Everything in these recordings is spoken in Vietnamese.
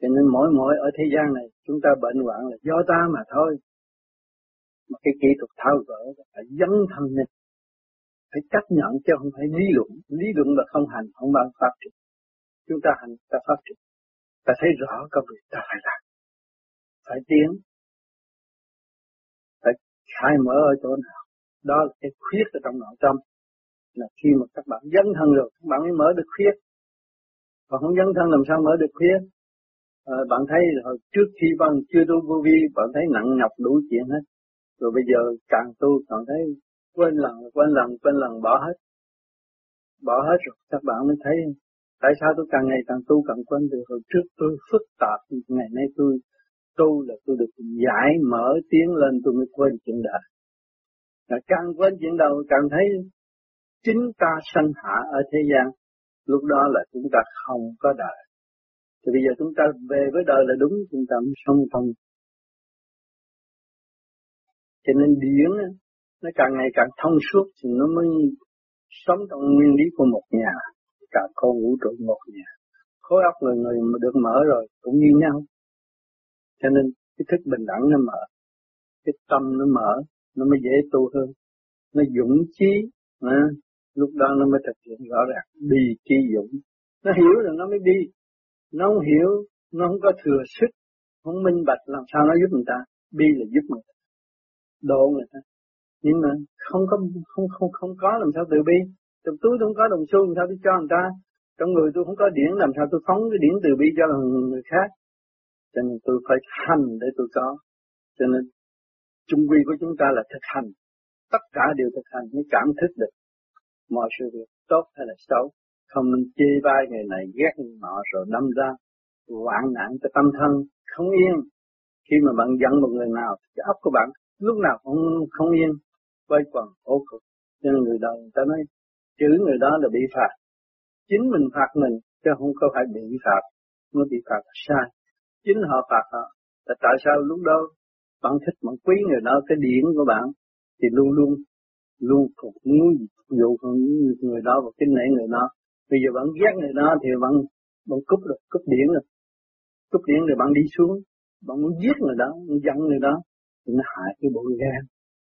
Cho nên mỗi ở thế gian này chúng ta bệnh hoạn là do ta mà thôi. Mà cái kỹ thuật tháo gỡ phải dấn thân mình, phải chấp nhận chứ không phải lý luận. Lý luận là không hành, không bao phát triển. Chúng ta hành, ta phát triển. Ta thấy rõ công việc ta phải làm, phải tiến, phải khai mở ở chỗ nào. Đó là cái khuyết ở trong nội tâm. Là khi mà các bạn dấn thân rồi, các bạn mới mở được khuyết. Còn không dấn thân làm sao mở được khuyết? Bạn thấy hồi trước khi bạn chưa tu vô vi, bạn thấy nặng nhọc đủ chuyện hết. Rồi bây giờ càng tu, càng thấy quên lần bỏ hết. Bỏ hết rồi, các bạn mới thấy tại sao tôi càng ngày càng tu càng quên được. Hồi trước tôi phức tạp, ngày nay tôi tu là tôi được giải mở tiến lên, tôi mới quên chuyện đời. Càng quên chuyện đầu càng thấy chính ta sanh hạ ở thế gian, lúc đó là chúng ta không có đời. Thì bây giờ chúng ta về với đời là đúng, chúng ta mới sống thông. Cho nên điển nó càng ngày càng thông suốt thì nó mới sống trong nguyên lý của một nhà, cả con vũ trụ một nhà. Khối óc người mà được mở rồi cũng như nhau. Cho nên cái thức bình đẳng nó mở, cái tâm nó mở, nó mới dễ tu hơn. Nó dũng chí, lúc đó nó mới thực hiện rõ ràng, đi chi dũng. Nó hiểu rồi nó mới đi. Nó không hiểu, nó không có thừa sức, không minh bạch làm sao nó giúp người ta. Bi là giúp người ta, độ người ta. Nhưng mà không có làm sao tự bi. Trong túi tôi không có đồng xu làm sao tôi cho người ta. Trong người tôi không có điển làm sao tôi phóng cái điển từ bi cho người khác. Cho nên tôi phải hành để tôi có. Cho nên chung quy của chúng ta là thực hành. Tất cả đều thực hành mới cảm thức được mọi sự việc tốt hay là xấu. Không nên chê bai người này ghét người nọ rồi đâm ra hoạn nạn cho tâm thân không yên. Khi mà bạn giận một người nào, cái óc của bạn lúc nào cũng không yên, quay quần khổ cực. Cho nên người đời người ta nói chữ người đó là bị phạt. Chính mình phạt mình chứ không có phải bị phạt. Nó bị phạt là sai. Chính họ phạt họ. Tại sao lúc đó bạn thích, bạn quý người đó, cái điển của bạn thì luôn phục muốn dụ người đó và kính nể người đó. Bây giờ bạn ghét người đó thì bạn cúp điển rồi. Cúp điển rồi bạn đi xuống, bạn muốn giết người đó, muốn giận người đó thì nó hại cái bộ gan.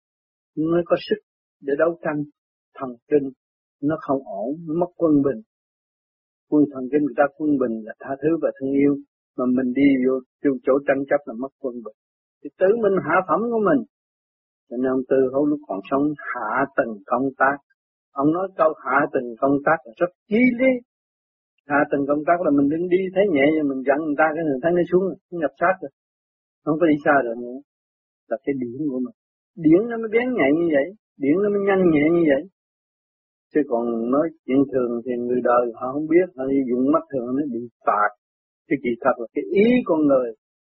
Nó có sức để đấu tranh, thần kinh nó không ổn, nó mất quân bình. Quân thần kinh người ta quân bình là tha thứ và thương yêu, mà mình đi vô chỗ tranh chấp là mất quân bình. Thì tự mình hạ phẩm của mình. Cho nên ông Tư Hữu lúc còn sống hạ tầng công tác. Ông nói câu hạ tầng công tác là rất chí lý. Hạ tầng công tác là mình đứng đi thấy nhẹ nhưng mình giận người ta cái người thấy nó xuống, nó nhập sát rồi. Không có đi xa được nữa. Là cái điển của mình. Điển nó mới bén nhạy như vậy. Điển nó mới nhanh nhẹ như vậy. Chứ còn nói chuyện thường thì người đời họ không biết. Họ dùng mắt thường nó bị phạt. Chứ kỳ thật là cái ý con người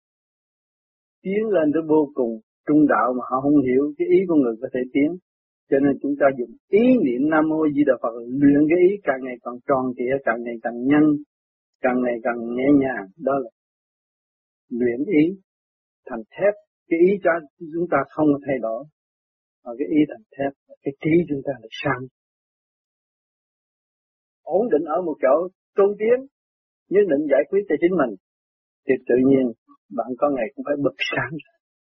tiến lên tới vô cùng trung đạo mà họ không hiểu cái ý của người có thể tiến. Cho nên chúng ta dùng ý niệm Nam Mô Di Đà Phật luyện cái ý càng ngày càng tròn trịa, càng ngày càng nhanh, càng ngày càng nhẹ nhàng. Đó là luyện ý thành thép. Cái ý cho chúng ta không thay đổi, mà cái ý thành thép, cái trí chúng ta là sang. Ổn định ở một chỗ, tu tiến, nhất định giải quyết cho chính mình, thì tự nhiên bạn có ngày cũng phải bật sáng.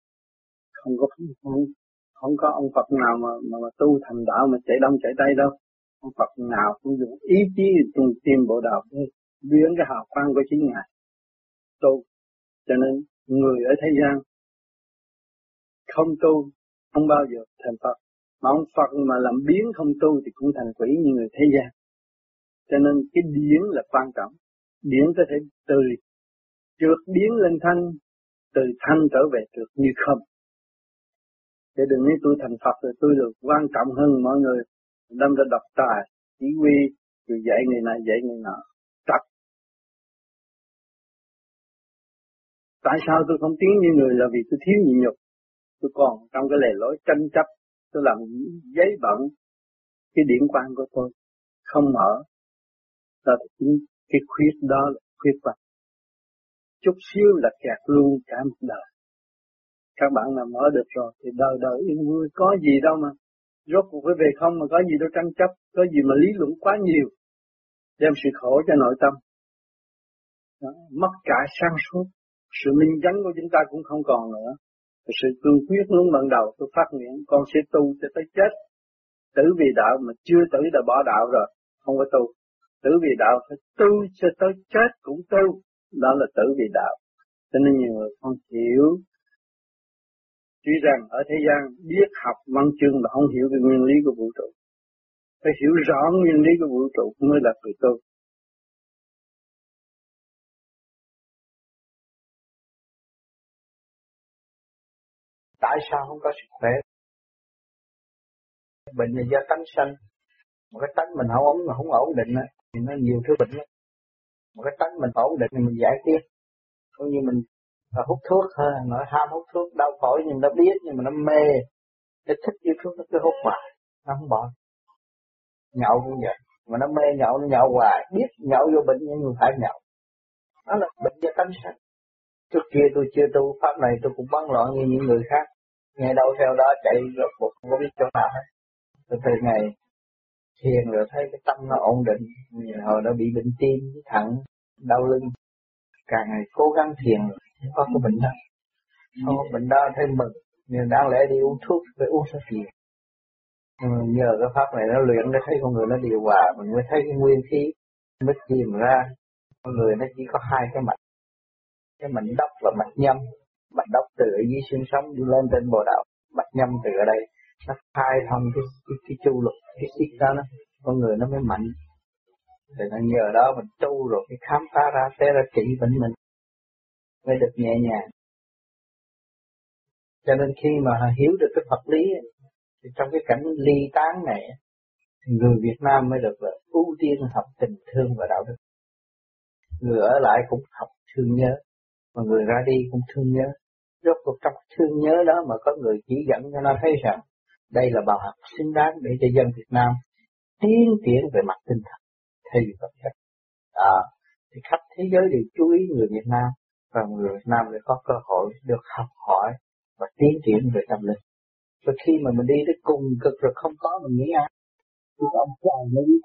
Không có ông Phật nào mà tu thành đạo mà chạy đông chạy tây đâu. Ông Phật nào cũng dùng ý chí trung tim bộ đạo thôi, biến cái hào quang của chính Ngài tu. Cho nên người ở thế gian không tu không bao giờ thành Phật, mà ông Phật mà làm biến không tu thì cũng thành quỷ như người thế gian. Cho nên cái điển là quan trọng. Điển có thể từ trượt điển lên thanh, từ thanh trở về trượt như không. Để đừng nói tôi thành Phật rồi tôi được quan trọng hơn mọi người. Đâm ra độc tài, chỉ huy, rồi dạy người này dạy người nọ. Trật. Tại sao tôi không tiến như người là vì tôi thiếu nhịn nhục. Tôi còn trong cái lề lối tranh chấp, tôi làm giấy bẩn cái điển quan của tôi không mở. Đó là chính cái khuyết đó là khuyết vật. Chút xíu là kẹt luôn cả một đời. Các bạn nào mở được rồi thì đời đời yên vui, có gì đâu mà. Rốt cuộc phải về không mà có gì đâu tranh chấp, có gì mà lý luận quá nhiều, đem sự khổ cho nội tâm. Đó, mất cả sáng suốt, sự minh chánh của chúng ta cũng không còn nữa. Sự cương quyết lúc ban đầu tôi phát nguyện con sẽ tu cho tới chết, tử vì đạo, mà chưa tử đã bỏ đạo rồi, không có tu. Tử vì đạo phải tu cho tới chết cũng tu, đó là tử vì đạo. Cho nên nhiều người không hiểu, tuy rằng ở thế gian biết học văn chương mà không hiểu về nguyên lý của vũ trụ. Phải hiểu rõ nguyên lý của vũ trụ mới là người tu. Tại sao không có sức khỏe? Bệnh là do tánh sanh. Một cái tánh mình không ổn định á, thì nó nhiều thứ bệnh lắm. Một cái tánh mình ổn định thì mình giải quyết. Cũng như mình hút thuốc thôi, nó ham hút thuốc đau phổi nhưng nó biết, nhưng mà nó mê, nó thích yêu thuốc nó cứ hút hoài, nó không bỏ. Nhậu cũng vậy, mà nó mê nhậu, nó nhậu hoài, biết nhậu vô bệnh nhưng người phải nhậu. Đó là bệnh do tánh sanh. Trước kia tôi chưa tu pháp này tôi cũng bấn loạn như những người khác, nghe đâu theo đó chạy rốt cuộc không có biết chỗ nào hết. Từ ngày thiền rồi thấy cái tâm nó ổn định, hồi đó bị bệnh tim, thận, đau lưng, càng ngày cố gắng thiền không có cái bệnh đó, không có bệnh đó thấy mừng, nhưng đáng lẽ đi uống thuốc phải uống sao thiền. Nhờ cái pháp này nó luyện để thấy con người nó điều hòa, mình mới thấy cái nguyên khí mới tìm ra con người nó chỉ có hai cái mạch, cái mạch đốc và mạch nhâm. Mạch đốc từ ở dưới xương sống đi lên trên bồ đạo, mạch nhâm từ ở đây nó khai thông cái chu lục, cái xích đó nó con người nó mới mạnh. Thì nó nhờ đó mình tu rồi cái khám phá ra thế ra trị bệnh mình mới được nhẹ nhàng. Cho nên khi mà hiểu được cái Phật lý thì trong cái cảnh ly tán này thì người Việt Nam mới được là ưu tiên học tình thương và đạo đức. Người ở lại cũng học thương nhớ, mà người ra đi cũng thương nhớ. Rốt cuộc trong thương nhớ đó mà có người chỉ dẫn cho nó thấy rằng đây là bài học xứng đáng để cho dân Việt Nam tiến triển về mặt tinh thần thay vì vật chất. Thì khắp thế giới đều chú ý người Việt Nam, và người Việt Nam sẽ có cơ hội được học hỏi và tiến triển về tâm linh. Và khi mà mình đi tới cùng cực rồi không có mình nghĩ ai, thì ông trời mới biết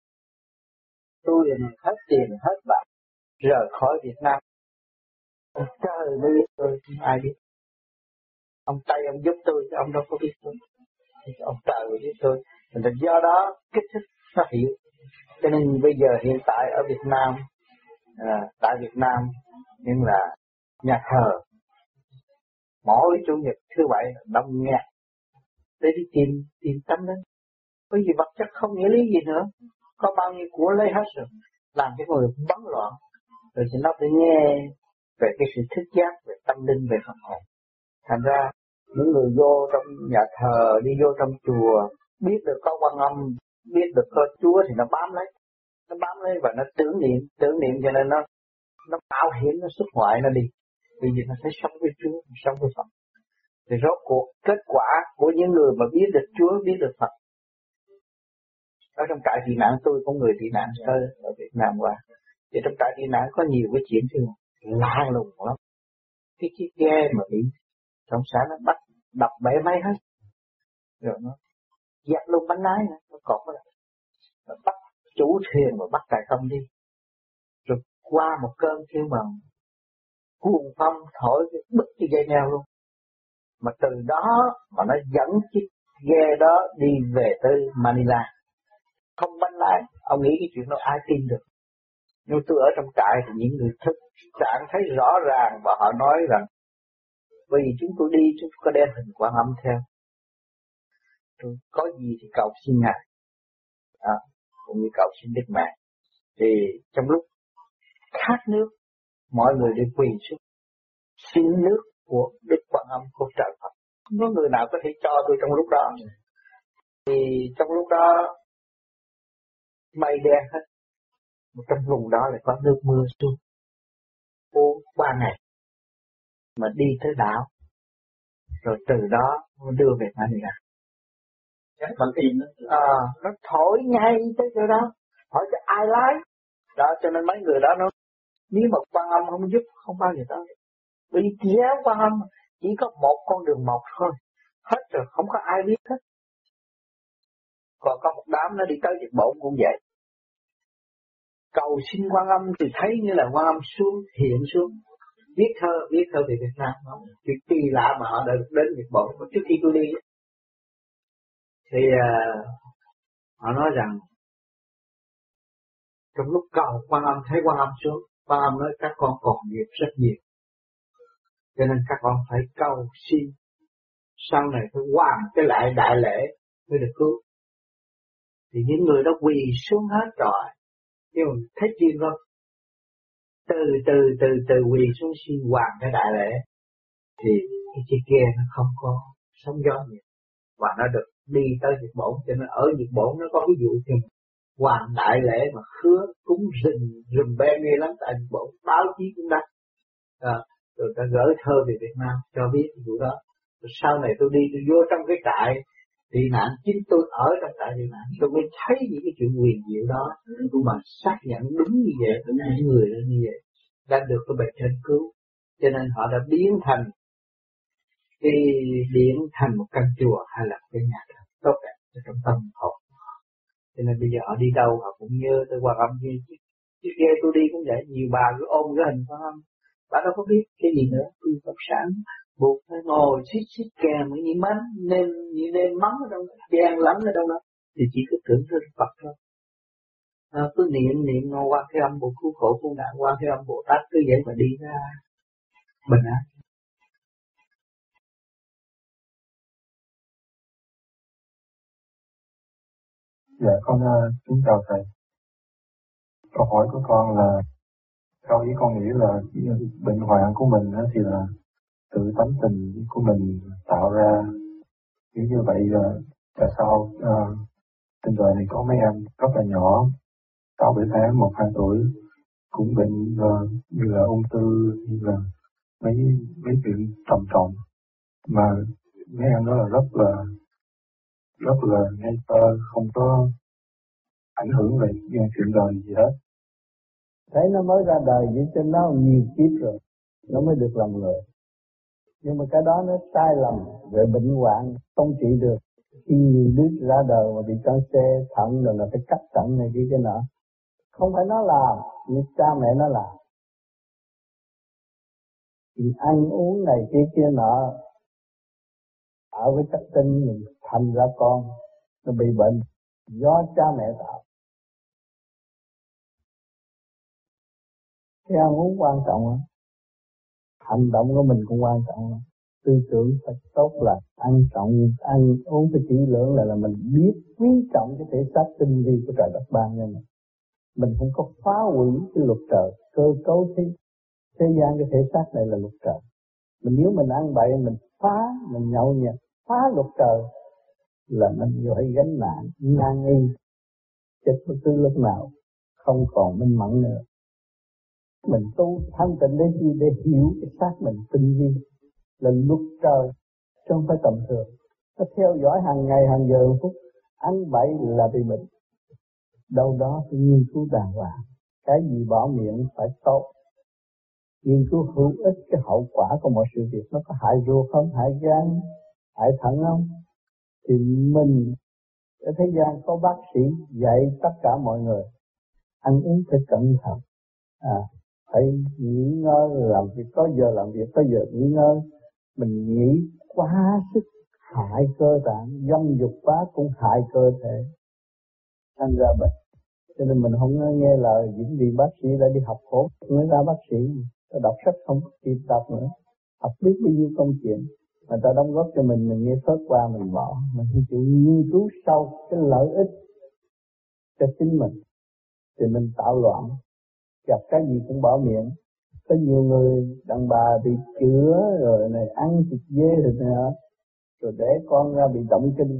tôi là người hết tiền hết bạc rời khỏi Việt Nam. Ông trời mới biết tôi, không ai biết. Ông Tây ông giúp tôi, ông đâu có biết tôi. Ông trời mới biết tôi. Nên do đó kích thích nó hiểu. Cho nên bây giờ hiện tại ở Việt Nam, tại Việt Nam nhưng là nhà thờ mỗi chủ nhật thứ bảy đông nghẹt để đi tìm tâm linh. Bởi vì vật chất không nghĩa lý gì nữa, có bao nhiêu của lấy hết rồi, làm cho người bấn loạn. Rồi thì nó phải nghe về cái sự thức giác về tâm linh, về Phật hồn. Thành ra những người vô trong nhà thờ, đi vô trong chùa, biết được có Quan Âm, biết được có Chúa thì nó bám lấy và nó tưởng niệm cho nên nó mạo hiểm, nó xuất ngoại nó đi. Vì vậy nó phải sống với Chúa, sống với Phật. Thì rốt cuộc kết quả của những người mà biết được Chúa, biết được Phật. Ở trong trại tị nạn tôi có người tị nạn ở Việt Nam qua. Thì trong trại tị nạn có nhiều cái chuyện chứ lạ lùng lắm. Cái chiếc ghe mà bị cộng sản nó bắt đập bể máy hết. Rồi nó dẹp luôn bánh lái nữa, nó cột nó lại. Nó bắt chủ thuyền mà bắt tài công đi. Rồi qua một cơn kêu bằng cuồng phong thổi cái bứt cái dây neo luôn. Mà từ đó mà nó dẫn chiếc ghe đó đi về tới Manila. Không bánh lái, ông nghĩ cái chuyện đó ai tin được. Nhưng tôi ở trong trại thì những người thực trạng thấy rõ ràng và họ nói rằng bởi vì chúng tôi đi, chúng tôi có đem hình Quan Âm theo. Tôi có gì thì cầu xin Ngài. Cũng như cầu xin Đức Mẹ. Thì trong lúc khát nước, mọi người đều quỳ xuống xin nước của Đức Quan Âm của trời Phật. Không có người nào có thể cho tôi trong lúc đó. Thì trong lúc đó mây đen hết. Trong vùng đó lại có nước mưa xuống. 3 ngày mà đi tới đảo, rồi từ đó đưa về Manila. Nó thổi ngay tới chỗ đó, hỏi cho ai lái. Đó cho nên mấy người đó nó nếu mà Quan Âm không giúp không bao giờ tới. Bởi vì kéo Quan Âm chỉ có một con đường một thôi, hết rồi không có ai biết hết. Còn có một đám nó đi tới Nhật Bản cũng vậy. cầu xin Quan Âm thì thấy như là Quan Âm xuống hiện xuống. Viết thơ về Việt Nam không? Chuyện kỳ lạ mà họ đã đến Nhật Bản trước khi tôi đi. Thì họ nói rằng trong lúc cầu Quan Âm thấy Quan Âm xuống, Quan Âm nói các con còn nghiệp rất nhiều, cho nên các con phải cầu xin sau này phải hoàn cái lại đại lễ mới được cứu. Thì những người đó quỳ xuống hết rồi, nhưng mà thấy chuyện không? Từ quỳ xuống xin hoàn cái đại lễ thì cái chiếc ghe nó không có sóng gió nhiều và nó được đi tới Nhật Bản. Cho nên ở Nhật Bản nó có ví dụ thì hoàn đại lễ mà khứa cúng rừng ben nghe lắm tại Nhật Bản, báo chí cũng đăng. Rồi ta gửi thơ về Việt Nam cho biết vụ đó. Rồi sau này tôi đi tôi vô trong cái trại tị nạn, chính tôi ở trong trại tị nạn tôi mới thấy những cái chuyện huyền diệu đó, mà xác nhận đúng như vậy, những người đó như vậy đã được cái bề trên cứu, cho nên họ đã biến thành một căn chùa hay là cái nhà thờ tốt đẹp trong tâm hồn. Cho nên bây giờ họ đi đâu họ cũng nhớ tới Quan Âm. Chứ kia tôi đi cũng vậy, nhiều bà cứ ôm cái hình Quan Âm, bà đâu có biết cái gì nữa. Tôi Phật sản buộc phải ngồi xít kèm như mắm nên mắm ở đâu đó, đen lắm ở đâu đó, thì chỉ cứ tưởng tới Phật thôi. Cứ niệm Quan Thế Âm Bồ cứu khổ cứu nạn, Quan Thế Âm Bồ Tát, cứ vậy mà đi ra bình an. Dạ con kính chào thầy. Câu hỏi của con là theo ý con nghĩ là bệnh hoạn của mình thì là tự tánh tình của mình tạo ra. Như vậy tại sao trên đời này có mấy em rất là nhỏ, 6-7 tháng, 1-2 tuổi cũng bệnh như là ung thư, như là mấy chuyện trầm trọng, mà mấy em đó là rất là ngây thơ, không có ảnh hưởng về chuyện đời gì hết. Thấy nó mới ra đời vậy cho nó nhiều kiếp rồi, nó mới được làm người. Nhưng mà cái đó nó sai lầm về bệnh hoạn không trị được. Khi nhiều đứa ra đời mà bị cancer thận rồi là phải cắt thận này kia cái nọ. Không phải nó làm, nhưng cha mẹ nó làm. Thì ăn uống này kia nọ, ở với chất tinh mình thành ra con nó bị bệnh do cha mẹ tạo. Cái ăn uống quan trọng lắm, hành động của mình cũng quan trọng lắm. Tư tưởng phải tốt, là ăn uống phải kỹ lưỡng, là mình biết quý trọng cái thể xác tinh vi của trời đất ban cho mình. Mình không có phá hủy cái luật trời, cơ cấu thế gian. Cái thể xác này là luật trời. Nếu mình ăn bậy, mình nhậu nhẹt phá luật trời là mình phải gánh nặng nan y, chết bất cứ lúc nào, không còn minh mẫn nữa. Mình tu thanh tịnh để gì? Để hiểu cái xác mình tinh vi là luật trời, chứ không phải tầm thường. Nó theo dõi hàng ngày, hàng giờ, hàng phút. Ăn bậy là bị bệnh. Đâu đó phải nghiên cứu đàng hoàng. Cái gì bỏ miệng phải tốt. Nghiên cứu hữu ích cái hậu quả của mọi sự việc. Nó có hại ruột không, hại gan, hại thận không? Thì mình ở thế gian có bác sĩ dạy tất cả mọi người ăn uống phải cẩn thận, phải nghỉ ngơi, làm việc có giờ làm việc, có giờ nghỉ ngơi. Mình nghĩ quá sức hại cơ tạng, dâm dục quá cũng hại cơ thể, thành ra bệnh. Cho nên mình không nghe lời những vị bác sĩ đã đi học khổ mới ra bác sĩ, ta đọc sách không kịp đọc nữa, học biết bao nhiêu công chuyện mà ta đóng góp cho mình nghe phớt qua mình bỏ. Mình không chịu nghiên cứu sâu cái lợi ích cho chính mình thì mình tạo loạn, gặp cái gì cũng bỏ miệng. Có nhiều người đàn bà bị chữa rồi này, ăn thịt dê rồi để con ra bị động kinh.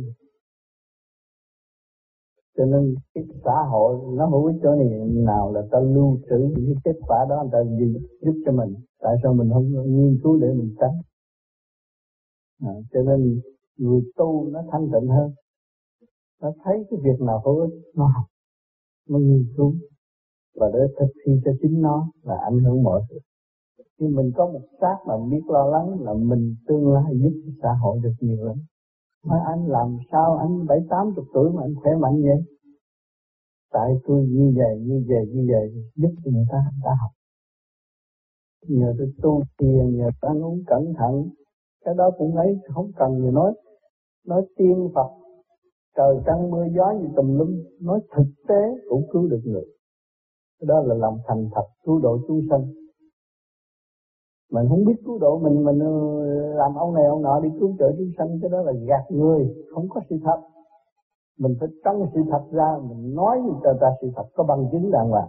Cho nên cái xã hội nó hữu ích chỗ này nào là ta lưu trữ những cái kết quả đó, người ta giúp cho mình. Tại sao mình không nghiên cứu để mình tránh? Cho nên người tu nó thanh tịnh hơn, nó thấy cái việc nào hữu ích nó học, nó nghiên cứu và để thực thi cho chính nó là ảnh hưởng mọi sự. Nhưng mình có một xác mà biết lo lắng là mình tương lai giúp xã hội được nhiều lắm. Nói anh làm sao anh 70-80 tuổi mà anh khỏe mạnh vậy? Tại tôi như vậy giúp cho người ta học. Nhờ tôi tu thiền, nhờ ta uống cẩn thận. Cái đó cũng ấy, không cần gì nói tiên Phật, trời trăng mưa gió gì tùm lum, nói thực tế cũng cứu được người. Cái đó là lòng thành thật cứu độ chúng sanh. Mình không biết cứu độ mình làm ông này ông nọ đi cứu trợ chúng sanh, cái đó là gạt người, không có sự thật. Mình phải trăng sự thật ra, mình nói cho ta sự thật có bằng chứng đàng hoàng,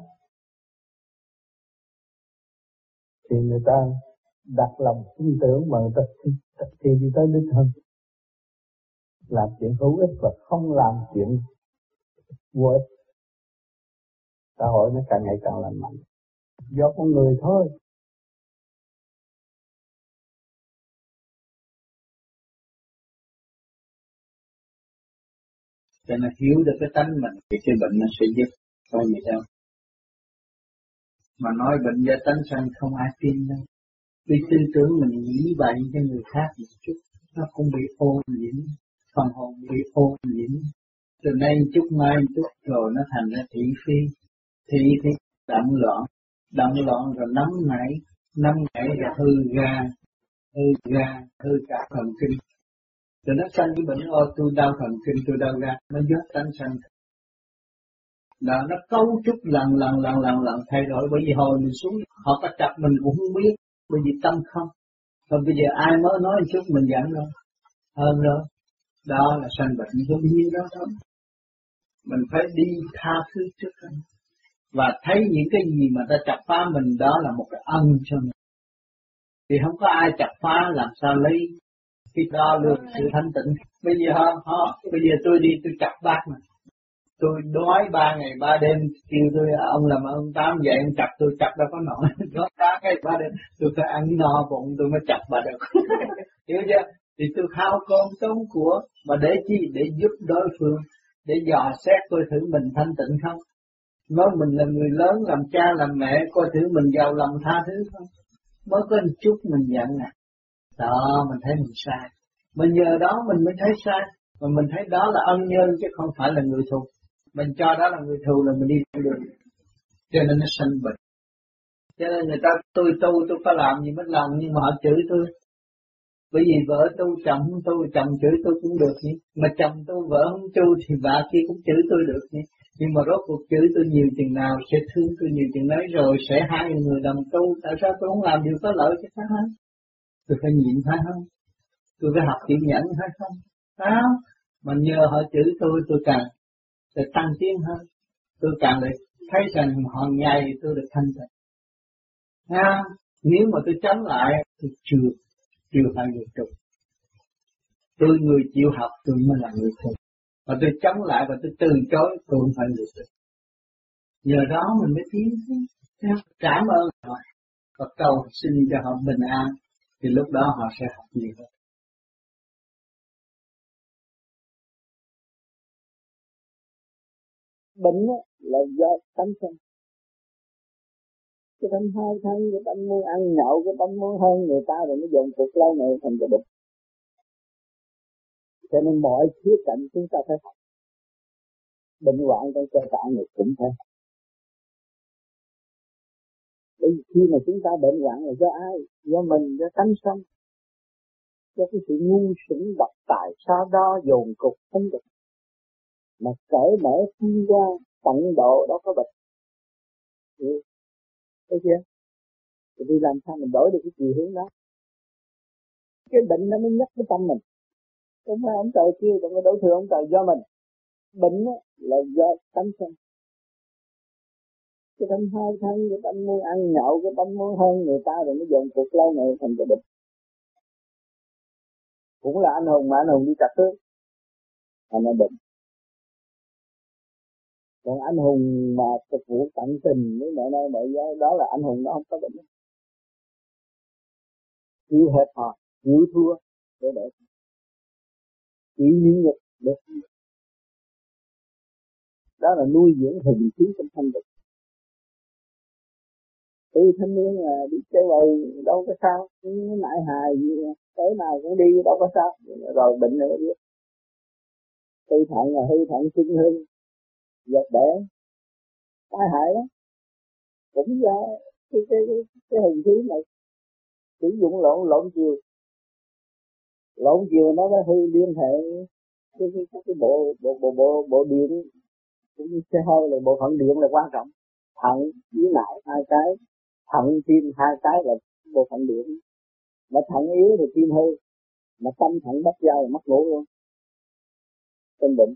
thì người ta đặt lòng tin tưởng mà người ta thì đi tới đích hơn. Làm chuyện hữu ích và không làm chuyện vô ích, xã hội nó càng ngày càng lành mạnh do con người thôi. Cho nên hiểu được cái tánh mình thì cái bệnh nó sẽ dứt, không gì đâu. Mà nói bệnh do tánh sanh không ai tin đâu. Vì tư tưởng mình nghĩ bệnh cho người khác một chút, nó cũng bị ô nhiễm, phần hồn bị ô nhiễm. Từ nay chút mai chút rồi nó thành ra thị phi, thị thì động loạn rồi nóng nảy rồi hư cả thần kinh. Rồi nó sanh cái bệnh tôi đau thần kinh, tôi đau gan, nó dốt tánh sanh. Là nó cấu trúc lần thay đổi, bởi vì hồi mình xuống họ có chặt mình cũng không biết, bởi vì tâm không. Còn bây giờ ai mới nói một chút mình giận rồi, hơn rồi. Đó là sanh bệnh giống như đó thôi. Mình phải đi tha thứ trước anh. Và thấy những cái gì mà ta chặt phá mình, đó là một cái ân cho mình. Thì không có ai chặt phá làm sao lấy cái đo lường sự thanh tịnh. Bây giờ tôi đi tôi chặt bác mà. Tôi đói 3 ngày 3 đêm, kêu tôi ông làm ông Tám dậy ông chặt đâu có nổi. Đói 3 ngày 3 đêm, tôi phải ăn no bụng tôi mới chặt bà được. Hiểu chưa? Thì tôi khao con tống của, mà để chi? Để giúp đối phương, để dò xét coi thử mình thanh tịnh không. Nói mình là người lớn, làm cha làm mẹ, coi thử mình giàu lòng tha thứ không. Mới có một chút mình giận nè. Đó, mình thấy mình sai. Mà nhờ đó mình mới thấy sai. Mà mình thấy đó là ân nhân chứ không phải là người thù. Mình cho đó là người thù là mình đi được. Cho nên nó sanh bệnh. Cho nên người ta tôi có làm gì mất lòng, nhưng mà họ chửi tôi. Bởi vì vợ tôi, chồng tôi, chồng chửi tôi cũng được nhỉ. Mà chồng tôi, vợ không chu thì bà kia cũng chửi tôi được nhỉ. Nhưng mà rốt cuộc chửi tôi nhiều chừng nào, sẽ thương tôi nhiều chừng đấy, rồi sẽ hai người đồng tu. Tại sao tôi không làm điều có lợi cho các hắn? Tôi phải nhịn phải không? Tôi phải học chịu nhẫn hay không? Phải không? Mà nhờ họ chửi tôi càng để tăng tiến hơn. Tôi càng để thấy rằng hàng ngày tôi được thanh tịnh. Nếu mà tôi chống lại, tôi chưa phải người trục. Tôi người chịu học, tôi mới là người thù. Và tôi chống lại và tôi từ chối, tôi không phải người trục. Nhờ đó mình mới tiến. Cảm ơn họ. Và cầu xin cho họ bình an, thì lúc đó họ sẽ học nhiều hơn. Bệnh là do tánh sanh. Cái tâm hai thân, cái tâm muốn ăn nhậu, cái tâm muốn hơn người ta rồi nó dồn cuộc lâu ngày thành cái bệnh. Cho nên mọi khía cạnh chúng ta phải học. Bệnh hoạn trong cơ tạng này cũng phải học. Bởi vì khi mà chúng ta bệnh hoạn là do ai? Do mình, do tánh sanh. Do cái sự ngu xuẩn độc tài, sau đó dồn cục không được. Mà cởi mở tham gia tận độ đó có bệnh. Thấy chưa? Thì làm sao mình đổi được cái chiều hướng đó? Cái bệnh nó mới nhắc cái tâm mình. Không phải ông trời kia, đừng có đổ thừa ông trời, do mình. Bệnh là do tánh sanh. Cái tâm hai thân, cái tâm muốn ăn nhậu, cái tâm muốn hơn người ta rồi nó dồn cuộc lâu ngày thành cái bệnh. Cũng là anh hùng mà anh hùng đi chặt tước thành ra bệnh. Còn anh hùng mà phục vụ tận tình với mẹ nay mẹ giáo, đó là anh hùng, nó không có bệnh. Chịu hẹp hòi, chịu thua để đỡ, chịu nhịn nhục để không. Đó là nuôi dưỡng hình khí trong thanh tịnh. Từ thanh niên là đi chơi bời đâu có sao, nại hài gì tới nào cũng đi đâu có sao, rồi bệnh nữa biết. Tư thận là hư thận sinh hư, giật đẻ, tai hại lắm. Cũng do cái hình khí này sử dụng lộn chiều nó mới hư liên hệ cái bộ điện, cũng như xe hơi là bộ phận điện là quan trọng. Thận với não hai cái, thận tim hai cái là bộ phận điện. Mà thận yếu thì tim hư, mà tâm thận bất giao là mất ngủ luôn. Trong bệnh.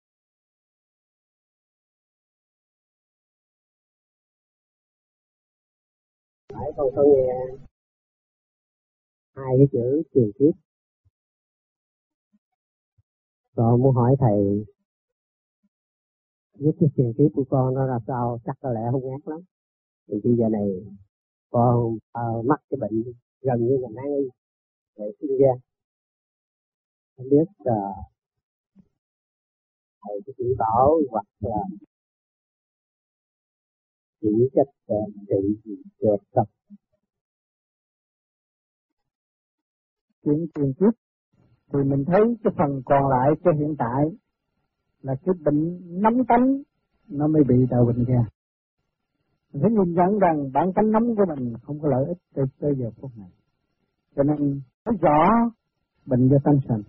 Phải con có nghe hai cái chữ truyền kiếp. Con muốn hỏi thầy giúp cái truyền kiếp của con nó ra sao, chắc có lẽ không ác lắm. Thì bây giờ này con mắc cái bệnh gần như là nan y để sinh ra. Không biết thầy có chỉ bảo hoặc là chỉ cách trị được không? Chuyện truyền kiếp thì mình thấy cái phần còn lại cho hiện tại là cái bệnh nóng tánh nó mới bị đau bệnh ra. Mình phải nhìn nhận rằng bản tánh nóng của mình không có lợi ích tới giờ phút này. Cho nên thấy rõ bệnh do tâm sanh.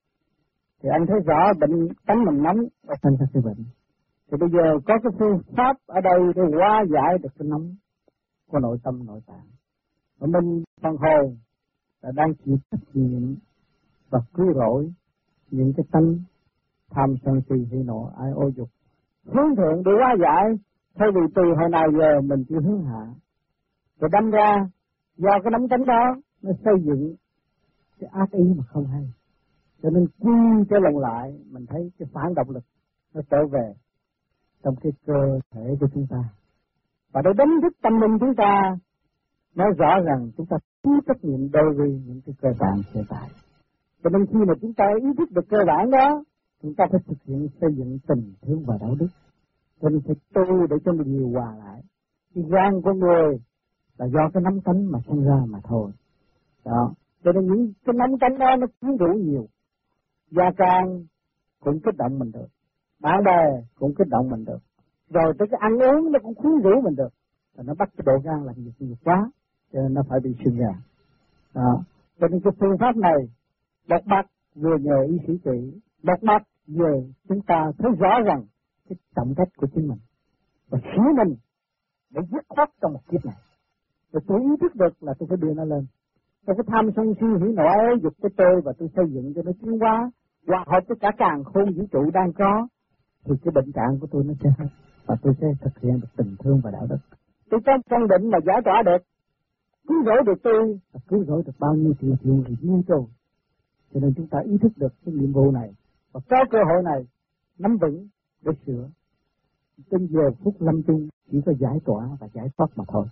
Thì anh thấy rõ bệnh tánh mình nóng và sanh ra cái bệnh. Thì bây giờ có cái phương pháp ở đây để hóa giải được cái nóng của nội tâm nội tạng. Và mình phần hồn là đang chịu trách nhiệm và cứu rỗi những cái tánh tham sân si hỉ nộ ái ô dục, hướng thượng để hóa giải, thay vì từ hồi nào giờ mình chỉ hướng hạ. Rồi đâm ra do cái nắm tánh đó nó xây dựng cái ác ý mà không hay. Cho nên quy trở lần lại mình thấy cái phản động lực nó trở về trong cái cơ thể của chúng ta. Và để đánh thức tâm linh chúng ta, nói rõ rằng chúng ta thiếu trách nhiệm đối với những cái cơ bản hiện tại. Cho nên khi mà chúng ta ý thức được cơ bản đó, chúng ta phải thực hiện xây dựng tình thương và đạo đức. Cho nên phải tu để cho mình điều hòa lại. Cái gan của người là do cái nắm tánh mà sinh ra mà thôi. Đó. Cho nên những cái nắm tánh đó nó quyến rũ nhiều. Gia can cũng kích động mình được, bạn bè cũng kích động mình được, rồi tới cái ăn uống nó cũng quyến rũ mình được, rồi nó bắt cái độ gan làm việc nhiều quá, cho nên nó phải bị sưng ra. Đó. Cho nên cái phương pháp này độc mặt vừa nhờ y sĩ trị, độc mặt vừa chúng ta thấy rõ rằng cái trọng trách của chính mình và sửa mình để dứt khoát trong một kiếp này. Rồi tôi ý thức được là tôi phải đưa nó lên. Tôi cái tham sân si hỉ nộ ái dục của tôi và tôi xây dựng cho nó tiến hóa, hòa hợp với cả càn khôn vũ trụ đang có, thì cái bệnh trạng của tôi nó sẽ hết và tôi sẽ thực hiện được tình thương và đạo đức. Tôi trong định mà giải tỏa được, cứu rỗi được tôi và cứu rỗi được bao nhiêu triệu người như tôi. Cho nên chúng ta ý thức được cái nhiệm vụ này và có cơ hội này nắm vững để sửa. Đến giờ phút lâm chung chỉ có giải tỏa và giải thoát mà thôi.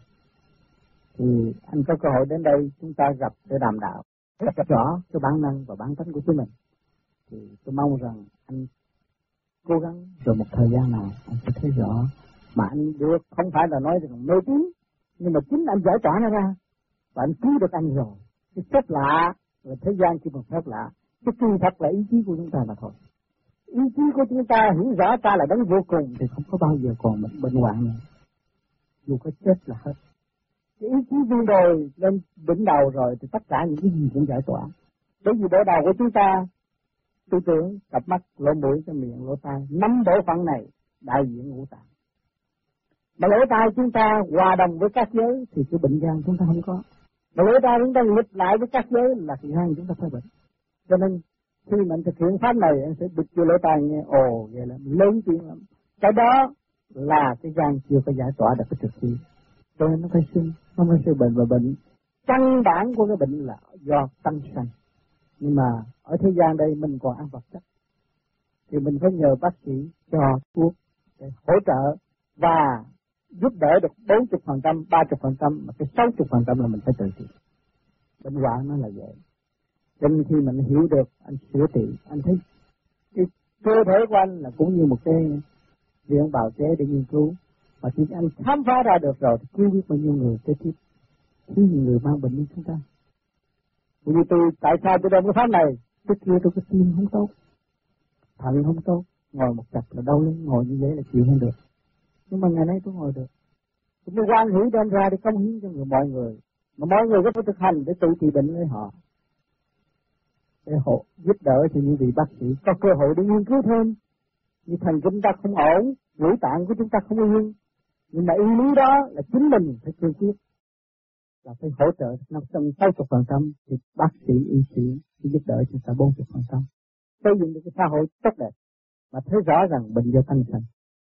Thì anh có cơ hội đến đây chúng ta gặp để đàm đạo, gặp rõ cái bản năng và bản tính của chính mình. Thì tôi mong rằng anh cố gắng rồi một thời gian nào anh sẽ thấy rõ. Mà anh được không phải là nói rằng mê tín, nhưng mà chính anh giải tỏa nó ra và anh cứu được anh rồi. Cái phép lạ là thế gian chỉ một phép lạ, cái kỳ thật là ý chí của chúng ta mà thôi. Ý chí của chúng ta hiểu rõ ta là đấng vô cùng thì không có bao giờ còn bệnh hoạn nữa. Dù có chết là hết. Cái ý chí vươn đồi lên đỉnh đầu rồi thì tất cả những cái gì cũng giải tỏa. Bởi vì bộ đầu của chúng ta, tư tưởng, cặp mắt, lỗ mũi, cái miệng, lỗ tai, 5 bộ phận này đại diện ngũ tạng. Mà lỗ tai chúng ta hòa đồng với các giới thì cái bệnh gan chúng ta không có. Mà lỗ tai chúng ta nghịch lại với các giới là cái gan chúng ta phải bệnh. Cho nên khi mình thực hiện pháp này anh sẽ bịt vô lỗ tai nghe ồ vậy là lớn tiếng lắm. Cái đó là cái gan chưa có giải tỏa được cái thực khí. Cho nên nó phải sinh, nó mới sinh bệnh và bệnh. Căn bản của cái bệnh là do tâm sanh. Nhưng mà ở thế gian đây mình còn ăn vật chất. Thì mình phải nhờ bác sĩ cho thuốc để hỗ trợ và giúp đỡ được 40%, 30%, mà cái 60% là mình phải tự trị. Bệnh hoạn nó là vậy. Cho nên khi mình hiểu được, anh sửa trị, anh thấy cái cơ thể của anh là cũng như một cái viện bào chế để nghiên cứu. Mà khi anh khám phá ra được rồi thì cứu biết bao nhiêu người kế tiếp, cứu nhiều người mang bệnh như chúng ta. Vì tôi, tại sao tôi đem cái pháp này? Trước kia tôi cái tim không tốt, thận không tốt, ngồi một chập là đau lưng, ngồi như vậy là chịu không được. Nhưng mà ngày nay tôi ngồi được. Tôi mới quan hỷ đem ra để cống hiến cho mọi người. Mà mọi người có thể thực hành để tự trị bệnh với họ. Để hộ giúp đỡ cho những vị bác sĩ có cơ hội để nghiên cứu thêm. Như thần kinh ta không ổn, ngũ tạng của chúng ta không yên. Nhưng mà ý lý đó là chính mình phải cương quyết. Là phải hỗ trợ 560% thì bác sĩ, y sĩ sẽ giúp đỡ cho ta 40%. Xây dựng được cái xã hội tốt đẹp mà thấy rõ rằng bệnh do tâm sanh.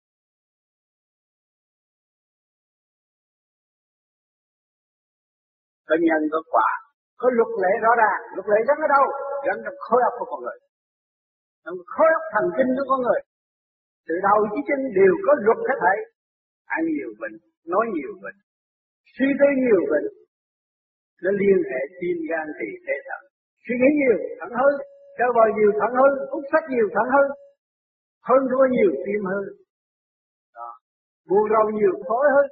Có nhân có quả, có luật lệ rõ ràng. Luật lệ gắn ở đâu? Gắn trong khối óc của con người, trong khối óc thần kinh của con người. Từ đầu chí chân đều có luật hết thảy. Ăn nhiều bệnh, nói nhiều bệnh, suy tư nhiều bệnh, nó liên hệ tim gan tỳ phế thận. Suy nghĩ nhiều thận hư, chơi bời nhiều thận hư, hút sách nhiều thận hư, hơn thua nhiều tim hư, buồn rầu nhiều khối hư,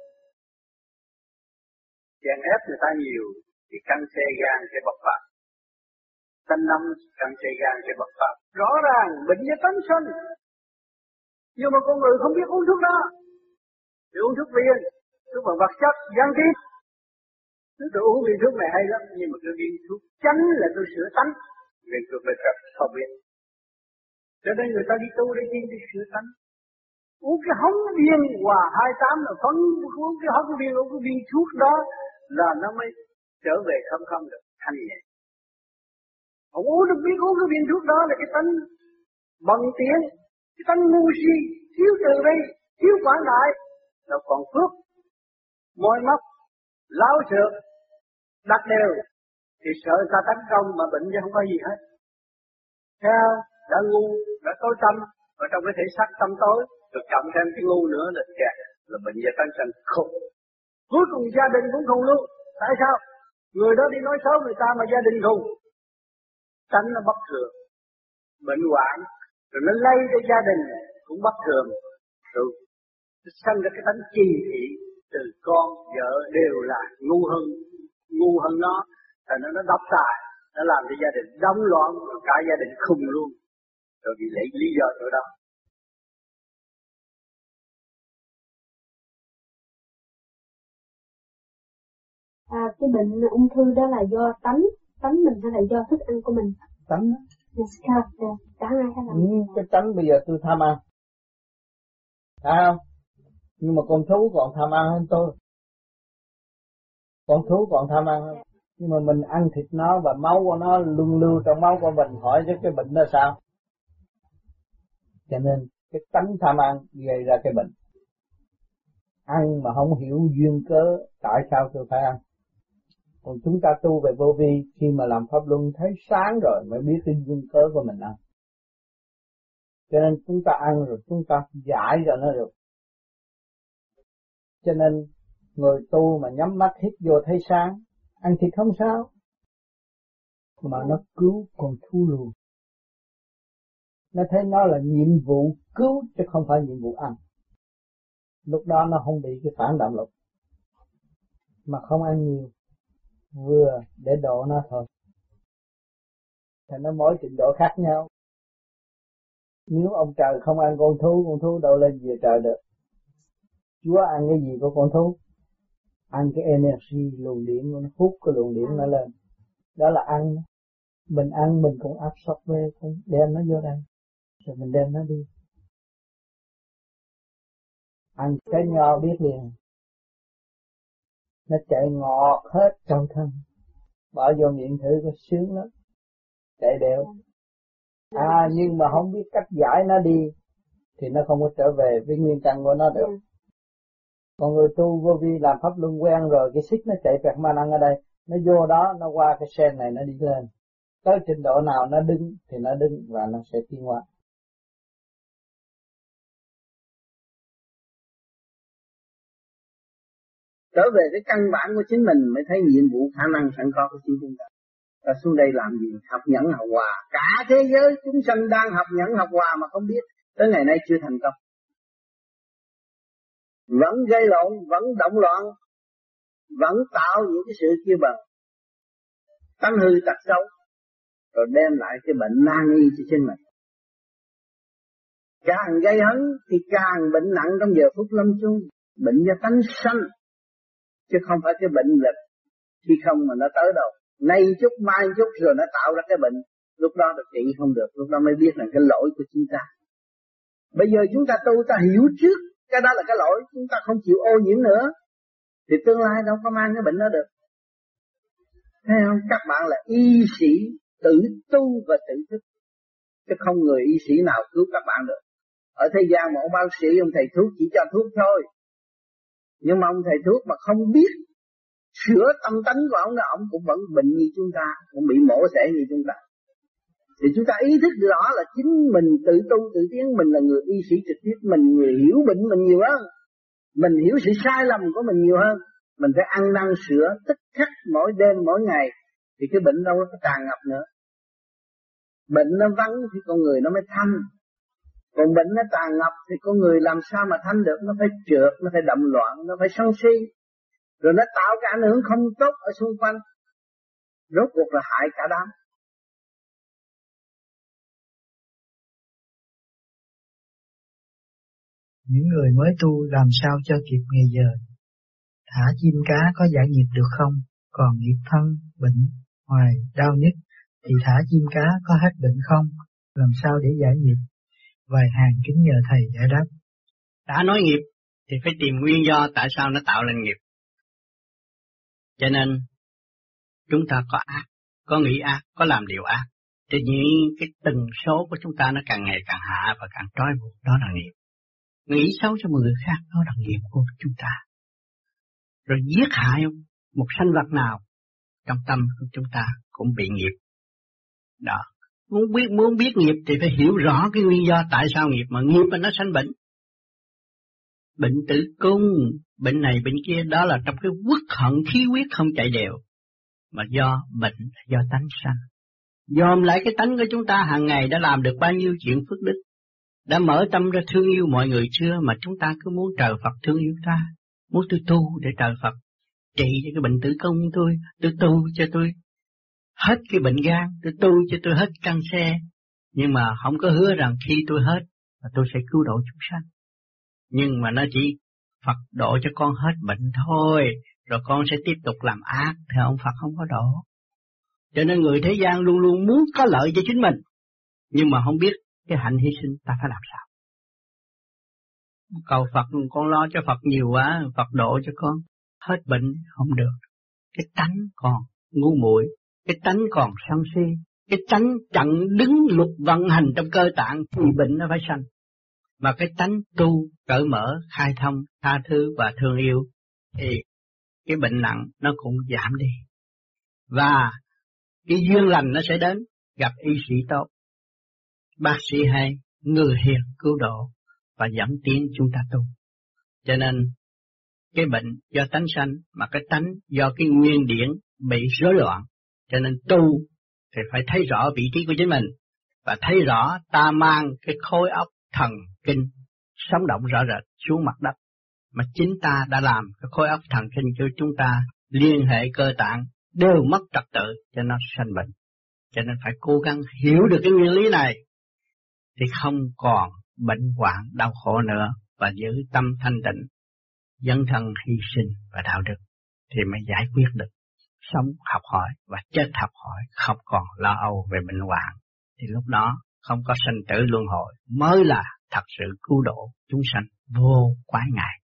chèn ép người ta nhiều thì canxi gan sẽ bộc phát, tanh năm canxi gan sẽ bộc phát. Rõ ràng bệnh do tánh sanh, nhưng mà con người không biết uống thuốc đó, thì uống thuốc viên, thuốc bằng vật chất gián tiếp. Tôi uống viên thuốc này hay lắm, nhưng mà cái viên thuốc chánh là tôi sửa tánh, viên thuốc này rất không biết. Cho nên người ta đi tu để chi để sửa tánh. Uống cái hống viên hòa 28 là phấn, uống cái hống viên, uống cái viên thuốc đó là nó mới trở về không được thanh nhẹ. Ông uống được biết uống cái viên thuốc đó là cái tánh bằng tiếng, cái tánh ngu si, thiếu từ bi, thiếu quảng đại, nó còn phước, môi móc, láo xược, đặt đều, thì sợ ta tấn công mà bệnh chứ không có gì hết. Theo đã ngu, đã tối tâm, ở trong cái thể xác tâm tối, rồi cộng thêm cái ngu nữa là kẹt, là bệnh do tánh sanh khùng. Cuối cùng gia đình cũng khùng luôn. Tại sao? Người đó đi nói xấu người ta mà gia đình khùng. Tánh nó bất thường, bệnh hoạn, rồi nó lây cho gia đình cũng bất thường, rồi nó sanh ra cái tánh kỳ thị từ con vợ đều là ngu hơn nó, thành nó độc tài, nó làm cho gia đình đóng loạn, rồi cả gia đình khùng luôn, rồi bị lấy lý do chỗ đó. Cái bệnh ung thư đó là do tánh mình hay là do thức ăn của mình? Tánh đó. Cả hai hay là? Cái tánh bây giờ tôi tham ăn, thấy không? Nhưng mà con thú còn tham ăn hơn tôi. Con thú còn tham ăn hơn. Nhưng mà mình ăn thịt nó và máu của nó luân lưu trong máu của mình, hỏi chứ cái bệnh đó sao? Cho nên cái tánh tham ăn gây ra cái bệnh. Ăn mà không hiểu duyên cớ tại sao tôi phải ăn. Còn chúng ta tu về vô vi, khi mà làm pháp luân thấy sáng rồi mới biết cái duyên cớ của mình ăn. Cho nên chúng ta ăn rồi chúng ta giải cho nó được. Cho nên người tu mà nhắm mắt hít vô thấy sáng, ăn thịt không sao, mà nó cứu con thú luôn. Nó thấy nó là nhiệm vụ cứu chứ không phải nhiệm vụ ăn. Lúc đó nó không bị cái phản động lực, mà không ăn nhiều, vừa để độ nó thôi. Thì nó mỗi trình độ khác nhau. Nếu ông trời không ăn con thú đâu lên về trời được. Chúa ăn cái gì của con thú? Ăn cái energy, luồng điện, nó hút cái luồng điện nó lên. Đó là ăn. Mình ăn mình cũng absorb về, cũng đem nó vô đây, rồi mình đem nó đi. Ăn cái nho biết liền, nó chạy ngọt hết trong thân, bỏ vô miệng thử có sướng lắm, chạy đều. Nhưng mà không biết cách giải nó đi thì nó không có trở về với nguyên căn của nó được. Còn người tu vô vi làm pháp luân quen rồi, cái xích nó chạy vẹt ma năng ở đây, nó vô đó, nó qua cái sen này nó đi lên. Tới trình độ nào nó đứng thì nó đứng và nó sẽ tiến hóa. Trở về cái căn bản của chính mình mới thấy nhiệm vụ khả năng sẵn có của chính chúng ta. Ta xuống đây làm gì? Học nhẫn học hòa. Cả thế giới chúng sanh đang học nhẫn học hòa mà không biết. Tới ngày nay chưa thành công. Vẫn gây lộn, vẫn động loạn, vẫn tạo những cái sự kia bằng tánh hư tật xấu, rồi đem lại cái bệnh nan y cho chính mình. Càng gây hấn thì càng bệnh nặng trong giờ phút lâm chung. Bệnh do tánh sanh, chứ không phải cái bệnh là khi không mà nó tới đâu. Nay chút mai chút rồi nó tạo ra cái bệnh. Lúc đó được trị không được, lúc đó mới biết là cái lỗi của chúng ta. Bây giờ chúng ta tu, ta hiểu trước cái đó là cái lỗi, chúng ta không chịu ô nhiễm nữa, thì tương lai đâu có mang cái bệnh đó được. Thấy không? Các bạn là y sĩ tự tu và tự thức, chứ không người y sĩ nào cứu các bạn được. Ở thế gian mà ông bác sĩ, ông thầy thuốc chỉ cho thuốc thôi, nhưng mà ông thầy thuốc mà không biết sửa tâm tánh của ông là ông cũng vẫn bệnh như chúng ta, cũng bị mổ xẻ như chúng ta. Thì chúng ta ý thức rõ là chính mình tự tu tự tiến, mình là người y sĩ trực tiếp, mình người hiểu bệnh mình nhiều hơn, mình hiểu sự sai lầm của mình nhiều hơn. Mình phải ăn năn sửa tức khắc mỗi đêm mỗi ngày, thì cái bệnh đâu có tràn ngập nữa. Bệnh nó vắng thì con người nó mới thanh, còn bệnh nó tràn ngập thì con người làm sao mà thanh được. Nó phải trượt, nó phải đậm loạn, nó phải sân si, rồi nó tạo cái ảnh hưởng không tốt ở xung quanh, rốt cuộc là hại cả đám. Những người mới tu làm sao cho kịp ngày giờ? Thả chim cá có giải nghiệp được không? Còn nghiệp thân, bệnh, hoài, đau nhức thì thả chim cá có hết bệnh không? Làm sao để giải nghiệp? Vài hàng kính nhờ thầy giải đáp. Đã nói nghiệp thì phải tìm nguyên do tại sao nó tạo lên nghiệp. Cho nên chúng ta có ác, có nghĩ ác, có làm điều ác. Thì những cái tần số của chúng ta nó càng ngày càng hạ và càng trói buộc, đó là nghiệp. Nghĩ xấu cho người khác, đó là nghiệp của chúng ta. Rồi giết hại một sanh vật nào trong tâm của chúng ta cũng bị nghiệp. Đó. Muốn biết nghiệp thì phải hiểu rõ cái nguyên do tại sao nghiệp, mà nghiệp mà nó sanh bệnh. Bệnh tử cung, bệnh này bệnh kia, đó là trong cái uất hận khí huyết không chạy đều. Mà do bệnh là do tánh sanh. Dòm lại cái tánh của chúng ta hàng ngày đã làm được bao nhiêu chuyện phước đức, đã mở tâm ra thương yêu mọi người chưa, mà chúng ta cứ muốn trời Phật thương yêu ta, muốn tôi tu để trời Phật trị cho cái bệnh tử cung tôi tu cho tôi hết cái bệnh gan, tôi tu cho tôi hết cancer, nhưng mà không có hứa rằng khi tôi hết là tôi sẽ cứu độ chúng sanh. Nhưng mà nó chỉ Phật độ cho con hết bệnh thôi, rồi con sẽ tiếp tục làm ác thì ông Phật không có độ. Cho nên người thế gian luôn luôn muốn có lợi cho chính mình, nhưng mà không biết cái hạnh hy sinh ta phải làm sao. Cầu Phật, con lo cho Phật nhiều quá, Phật độ cho con hết bệnh, không được. Cái tánh còn ngu muội, cái tánh còn sân si, cái tánh chặn đứng luật vận hành trong cơ tạng thì bệnh nó phải sanh. Mà cái tánh tu, cởi mở, khai thông, tha thứ và thương yêu thì cái bệnh nặng nó cũng giảm đi. Và cái duyên lành nó sẽ đến, gặp y sĩ tốt, bác sĩ hay, người hiền cứu độ và dẫn tiến chúng ta tu. Cho nên cái bệnh do tánh sanh, mà cái tánh do cái nguyên điển bị rối loạn. Cho nên tu thì phải thấy rõ vị trí của chính mình, và thấy rõ ta mang cái khối óc thần kinh sống động rõ rệt xuống mặt đất, mà chính ta đã làm cái khối óc thần kinh cho chúng ta liên hệ cơ tạng đều mất trật tự cho nó sanh bệnh. Cho nên phải cố gắng hiểu được cái nguyên lý này thì không còn bệnh hoạn đau khổ nữa, và giữ tâm thanh tịnh, dấn thân hy sinh và đạo đức thì mới giải quyết được. Sống học hỏi và chết học hỏi, không còn lo âu về bệnh hoạn, thì lúc đó không có sanh tử luân hồi mới là thật sự cứu độ chúng sanh vô quái ngại.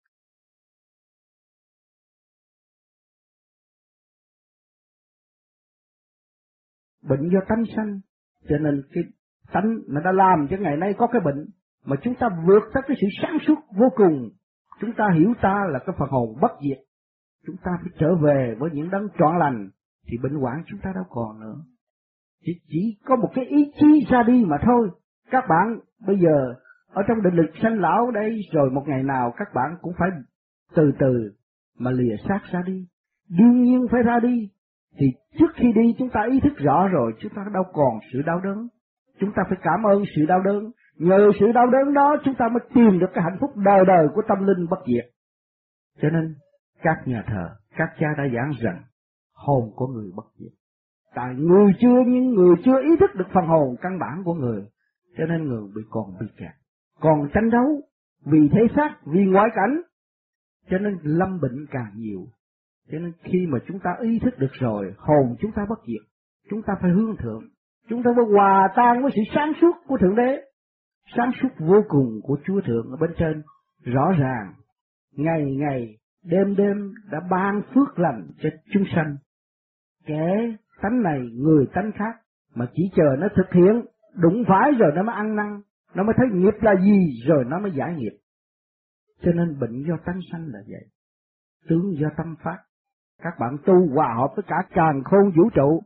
Bệnh do tánh sanh, cho nên cái tánh nó đã làm cho ngày nay có cái bệnh, mà chúng ta vượt ra cái sự sáng suốt vô cùng. Chúng ta hiểu ta là cái phần hồn bất diệt, chúng ta phải trở về với những đấng trọn lành, thì bệnh hoạn chúng ta đâu còn nữa. Chỉ có một cái ý chí ra đi mà thôi. Các bạn bây giờ ở trong định lực sanh lão đây, rồi một ngày nào các bạn cũng phải từ từ mà lìa xác ra đi. Đương nhiên phải ra đi. Thì trước khi đi chúng ta ý thức rõ rồi, chúng ta đâu còn sự đau đớn. Chúng ta phải cảm ơn sự đau đớn. Nhờ sự đau đớn đó chúng ta mới tìm được cái hạnh phúc đời đời của tâm linh bất diệt. Cho nên các nhà thờ, các cha đã giảng rằng hồn của người bất diệt. Tại người chưa ý thức được phần hồn căn bản của người, cho nên người còn bị kẹt. còn tranh đấu vì thể xác, vì ngoại cảnh, cho nên lâm bệnh càng nhiều. Cho nên khi mà chúng ta ý thức được rồi, hồn chúng ta bất diệt, chúng ta phải hướng thượng, chúng ta phải hòa tan với sự sáng suốt của Thượng Đế, sáng suốt vô cùng của Chúa Thượng ở bên trên. Rõ ràng, ngày ngày, đêm đêm đã ban phước lành cho chúng sanh. Kẻ tánh này, người tánh khác, mà chỉ chờ nó thực hiện, đụng phải rồi nó mới ăn năn, nó mới thấy nghiệp là gì rồi nó mới giải nghiệp. Cho nên bệnh do tánh sanh là vậy, tướng do tâm phát. Các bạn tu hòa hợp với cả càn khôn vũ trụ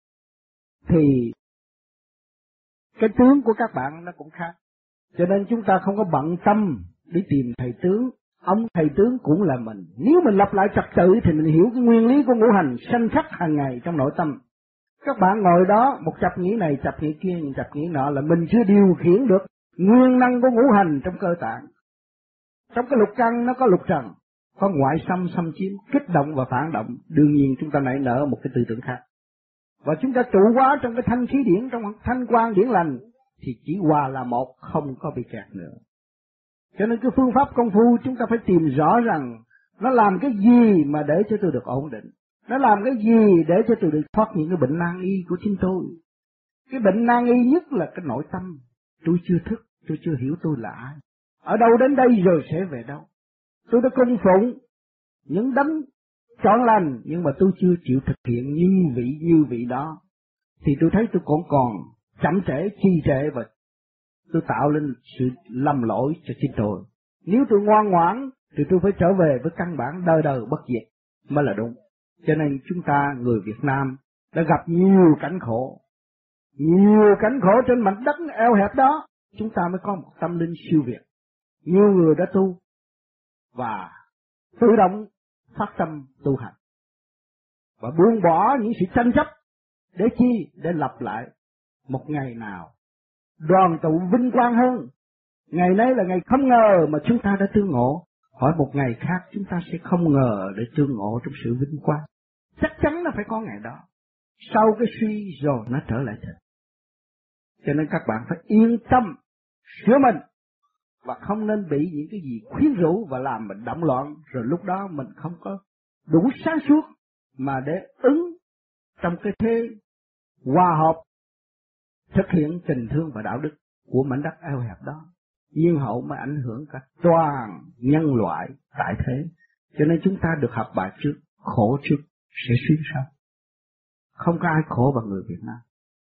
thì cái tướng của các bạn nó cũng khác. Cho nên chúng ta không có bận tâm đi tìm thầy tướng. Ông thầy tướng cũng là mình. Nếu mình lập lại trật tự thì mình hiểu cái nguyên lý của ngũ hành sanh khắc hàng ngày trong nội tâm. Các bạn ngồi đó, một chập nghĩ này, chập nghĩ kia, một chập nghĩ nọ là mình chưa điều khiển được nguyên năng của ngũ hành trong cơ tạng. Trong cái lục căn nó có lục trần, có ngoại xâm chiếm, kích động và phản động. Đương nhiên chúng ta nảy nở một cái tư tưởng khác. Và chúng ta trụ hóa trong cái thanh khí điển, trong thanh quan điển lành, thì chỉ hòa là một, không có bị kẹt nữa. Cho nên cái phương pháp công phu chúng ta phải tìm rõ rằng nó làm cái gì mà để cho tôi được ổn định. Nó làm cái gì để cho tôi được thoát những cái bệnh nan y của chính tôi. Cái bệnh nan y nhất là cái nội tâm. Tôi chưa thức, tôi chưa hiểu tôi là ai. Ở đâu đến đây rồi sẽ về đâu. Tôi đã cung phụng những đấng chọn lành, nhưng mà tôi chưa chịu thực hiện như vị đó. Thì tôi thấy tôi còn chậm trễ, trì trệ và tôi tạo lên sự lầm lỗi cho chính tôi. Nếu tôi ngoan ngoãn thì tôi phải trở về với căn bản đời đời bất diệt mới là đúng. Cho nên chúng ta người Việt Nam đã gặp nhiều cảnh khổ trên mảnh đất eo hẹp đó, chúng ta mới có một tâm linh siêu việt. Nhiều người đã tu và tự động phát tâm tu hành và buông bỏ những sự tranh chấp. Để chi? Để lập lại một ngày nào đoàn tụ vinh quang hơn. Ngày nay là ngày không ngờ mà chúng ta đã tương ngộ. Hỏi một ngày khác chúng ta sẽ không ngờ để tương ngộ trong sự vinh quang. Chắc chắn nó phải có ngày đó. Sau cái suy rồi nó trở lại thật. Cho nên các bạn phải yên tâm sửa mình và không nên bị những cái gì khuyến rũ và làm mình động loạn. Rồi lúc đó mình không có đủ sáng suốt mà để ứng trong cái thế hòa hợp thực hiện tình thương và đạo đức của mảnh đất eo hẹp đó. Nhưng hậu mới ảnh hưởng cả toàn nhân loại tại thế. Cho nên chúng ta được học bài trước, khổ trước sẽ xuyên sau. Không có ai khổ bằng người Việt Nam.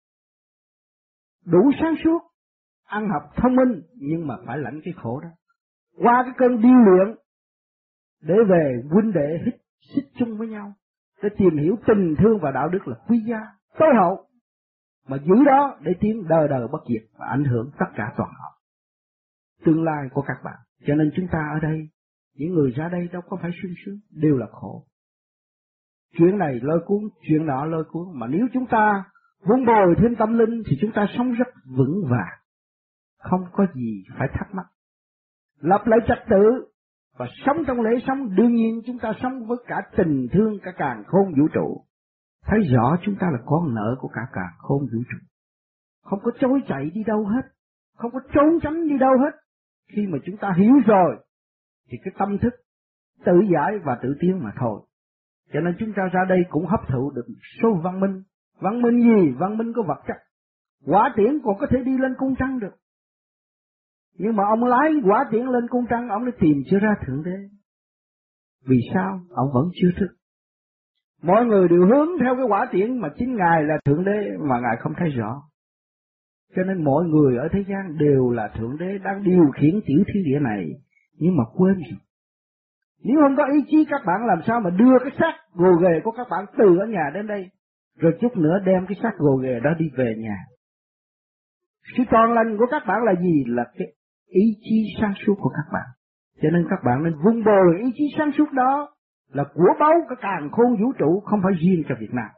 Đủ sáng suốt, ăn học thông minh, nhưng mà phải lãnh cái khổ đó. Qua cái cơn điêu luyện để về huynh đệ xích chung với nhau, để tìm hiểu tình thương và đạo đức là quý giá, tối hậu, mà giữ đó để tiến đời đời bất diệt và ảnh hưởng tất cả toàn họ. Tương lai của các bạn. Cho nên chúng ta ở đây, những người ra đây đâu có phải sung sướng, đều là khổ. Chuyện này lôi cuốn, chuyện nọ lôi cuốn. Mà nếu chúng ta vun bồi thêm tâm linh thì chúng ta sống rất vững vàng, không có gì phải thắc mắc. Lập lại trật tự và sống trong lễ sống. Đương nhiên chúng ta sống với cả tình thương, cả càn khôn vũ trụ. Thấy rõ chúng ta là con nợ của cả càn khôn vũ trụ. Không có chối chạy đi đâu hết, không có trốn tránh đi đâu hết. Khi mà chúng ta hiểu rồi thì cái tâm thức tự giải và tự tiến mà thôi. Cho nên chúng ta ra đây cũng hấp thụ được số văn minh. Văn minh gì? Văn minh có vật chất. Hỏa tiễn còn có thể đi lên cung trăng được. Nhưng mà ông lái hỏa tiễn lên cung trăng, ông đã tìm chưa ra Thượng Đế. Vì sao? Ông vẫn chưa thức. Mọi người đều hướng theo cái hỏa tiễn mà chính Ngài là Thượng Đế mà Ngài không thấy rõ. Cho nên mọi người ở thế gian đều là Thượng Đế đang điều khiển tiểu thiên địa này, nhưng mà quên rồi. Nếu không có ý chí các bạn làm sao mà đưa cái xác gồ ghề của các bạn từ ở nhà đến đây, rồi chút nữa đem cái xác gồ ghề đó đi về nhà. Sự tròn lành của các bạn là gì? Là cái ý chí sáng suốt của các bạn. Cho nên các bạn nên vun bồi ý chí sáng suốt đó, là của báu cả càn khôn vũ trụ, không phải riêng cho Việt Nam.